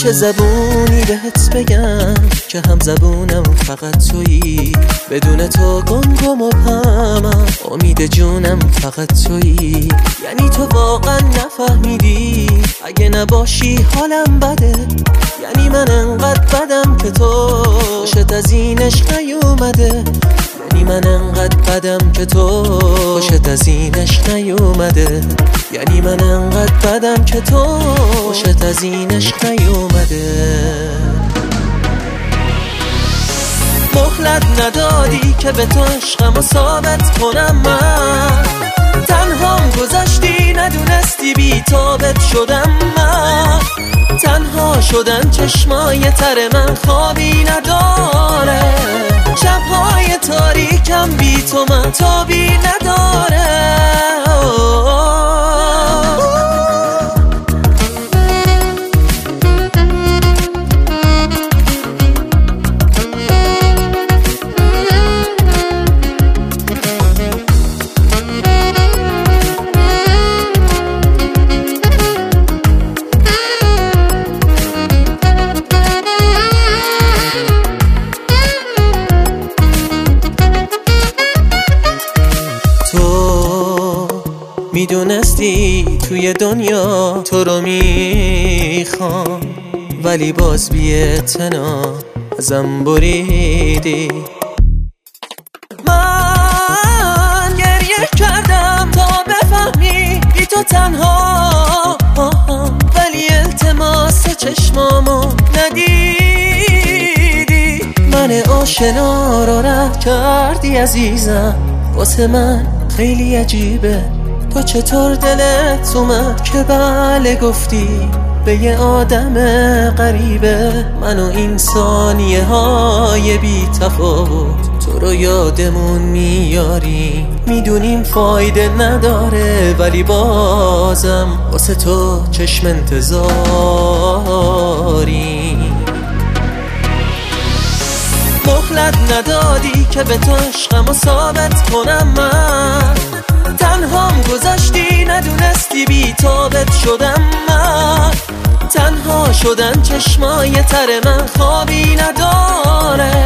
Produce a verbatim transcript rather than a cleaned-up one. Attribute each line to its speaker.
Speaker 1: چه زبونی بهت بگم که هم زبونم فقط تویی، بدون تو گم گم و پمم، امید جونم فقط تویی. یعنی تو واقعا نفهمیدی اگه نباشی حالم بده، یعنی من انقدر بدم که تو خوشت از این عشق نیومده، یعنی من انقدر بدم که تو خوشت از این عشق نیومده، یعنی من انقدر بدم که تو خوشت از این عشق نیومده. مهلت ندادی که به تو عشقمو ثابت کنم، من تنهام گذشتی ندونستی بی تابت شدم، من تنها شدن چشمای تر من خوابی نداره، شبهای تاریکم بی تو من تابی نداره. میدونستی توی دنیا تو رو میخوام، ولی باز بی اعتنا ازم بریدی. من گریه کردم تا بفهمی بی تو تنها، ولی التماس چشمامو ندیدی. من آشنا رو رد کردی عزیزم، واسه من خیلی عجیبه تو چطور دلت اومد که بله گفتی به یه آدم غریبه. من و این ثانیه های بی تفاوت تو رو یادمون میاریم، میدونیم فایده نداره ولی بازم واسه تو چشم انتظاریم. مهلت ندادی که به تو عشقمو ثابت کنم، من تنهام گذشتی ندونستی بی تابت شدم، من تنها شدن چشمای تر من خوابی نداره،